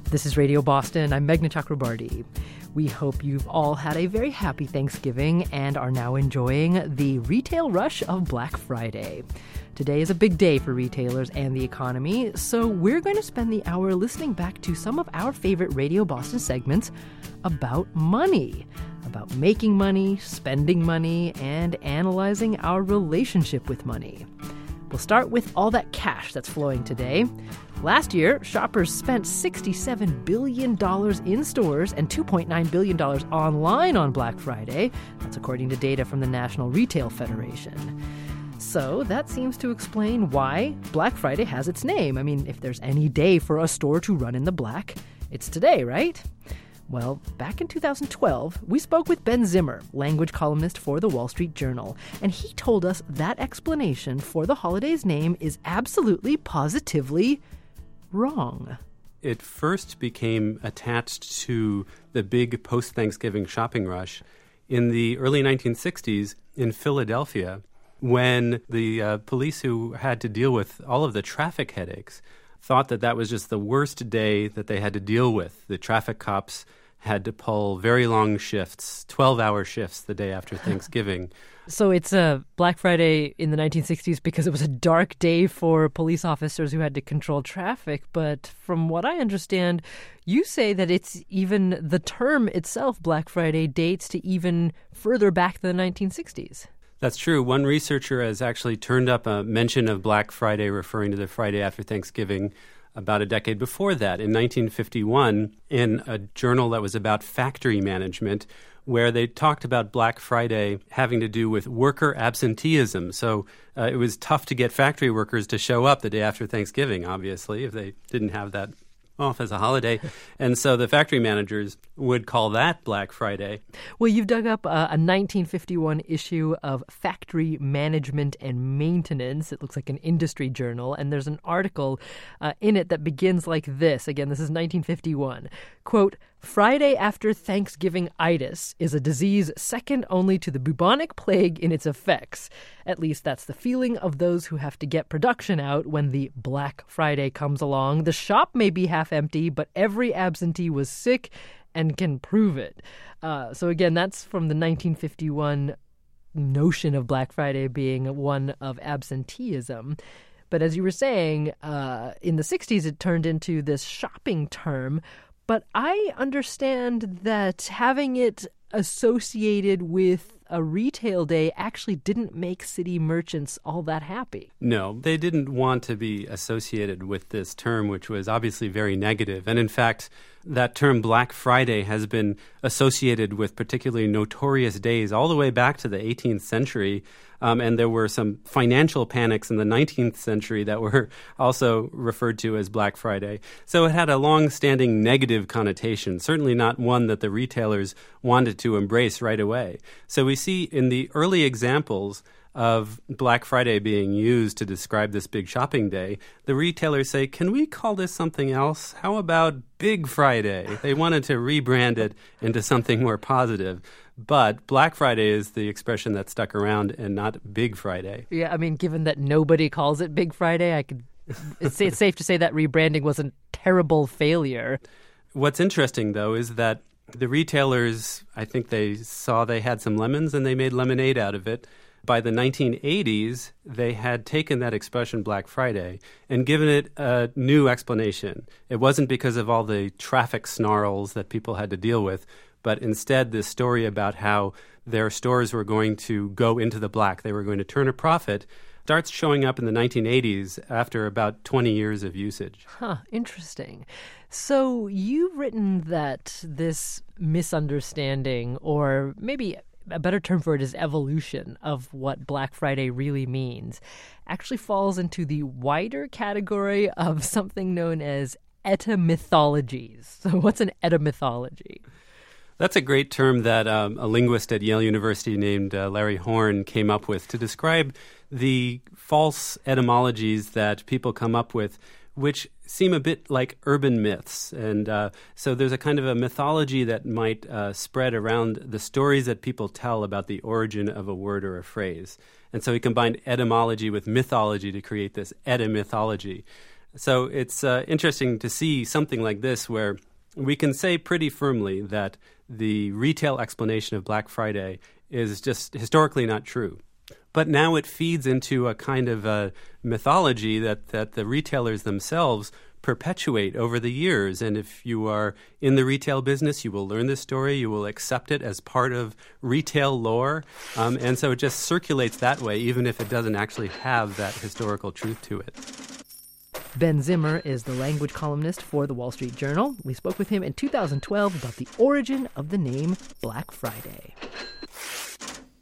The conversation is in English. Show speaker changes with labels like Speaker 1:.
Speaker 1: This is Radio Boston. I'm Meghna Chakrabarti. We hope you've all had a very happy Thanksgiving and are now enjoying the retail rush of Black Friday. Today is a big day for retailers and the economy, so we're going to spend the hour listening back to some of our favorite Radio Boston segments about money, about making money, spending money, and analyzing our relationship with money. We'll start with all that cash that's flowing today. Last year, shoppers spent $67 billion in stores and $2.9 billion online on Black Friday. That's according to data from the National Retail Federation. So that seems to explain why Black Friday has its name. I mean, if there's any day for a store to run in the black, it's today, right? Well, back in 2012, we spoke with Ben Zimmer, language columnist for The Wall Street Journal, and he told us that explanation for the holiday's name is absolutely, positively wrong.
Speaker 2: It first became attached to the big post-Thanksgiving shopping rush in the early 1960s in Philadelphia, when the police who had to deal with all of the traffic headaches thought that that was just the worst day that they had to deal with. The traffic cops had to pull very long shifts, 12-hour shifts the day after Thanksgiving.
Speaker 1: So it's a Black Friday in the 1960s because it was a dark day for police officers who had to control traffic. But from what I understand, you say that it's even the term itself, Black Friday, dates to even further back than the 1960s.
Speaker 2: That's true. One researcher has actually turned up a mention of Black Friday referring to the Friday after Thanksgiving about a decade before that, in 1951, in a journal that was about factory management, where they talked about Black Friday having to do with worker absenteeism. So it was tough to get factory workers to show up the day after Thanksgiving, obviously, if they didn't have that off as a holiday. And so the factory managers would call that Black Friday.
Speaker 1: Well, you've dug up a 1951 issue of Factory Management and Maintenance. It looks like an industry journal. And there's an article in it that begins like this. Again, this is 1951. Quote, "Friday after Thanksgiving-itis is a disease second only to the bubonic plague in its effects. At least that's the feeling of those who have to get production out when the Black Friday comes along. The shop may be half empty, but every absentee was sick and can prove it." So again, that's from the 1951 notion of Black Friday being one of absenteeism. But as you were saying, in the 60s, it turned into this shopping term. But I understand that having it associated with a retail day actually didn't make city merchants all that happy.
Speaker 2: No, they didn't want to be associated with this term, which was obviously very negative. And in fact, that term Black Friday has been associated with particularly notorious days all the way back to the 18th century. And there were some financial panics in the 19th century that were also referred to as Black Friday. So it had a long-standing negative connotation, certainly not one that the retailers wanted to embrace right away. So we see in the early examples of Black Friday being used to describe this big shopping day, the retailers say, can we call this something else? How about Big Friday? They wanted to rebrand it into something more positive. But Black Friday is the expression that stuck around and not Big Friday.
Speaker 1: Yeah, I mean, given that nobody calls it Big Friday, it's safe to say that rebranding was a terrible failure.
Speaker 2: What's interesting, though, is that the retailers, I think they saw they had some lemons and they made lemonade out of it. By the 1980s, they had taken that expression Black Friday and given it a new explanation. It wasn't because of all the traffic snarls that people had to deal with, but instead this story about how their stores were going to go into the black, they were going to turn a profit, starts showing up in the 1980s after about 20 years of usage.
Speaker 1: Interesting. So you've written that this misunderstanding, or maybe a better term for it is evolution of what Black Friday really means, actually falls into the wider category of something known as etymythologies. So what's an etymythology?
Speaker 2: That's a great term that a linguist at Yale University named Larry Horn came up with to describe the false etymologies that people come up with, which seem a bit like urban myths. And so there's a kind of a mythology that might spread around the stories that people tell about the origin of a word or a phrase. And so he combined etymology with mythology to create this etymythology. So it's interesting to see something like this where we can say pretty firmly that the retail explanation of Black Friday is just historically not true. But now it feeds into a kind of a mythology that the retailers themselves perpetuate over the years. And if you are in the retail business, you will learn this story. You will accept it as part of retail lore. And so it just circulates that way, even if it doesn't actually have that historical truth to it.
Speaker 1: Ben Zimmer is the language columnist for The Wall Street Journal. We spoke with him in 2012 about the origin of the name Black Friday.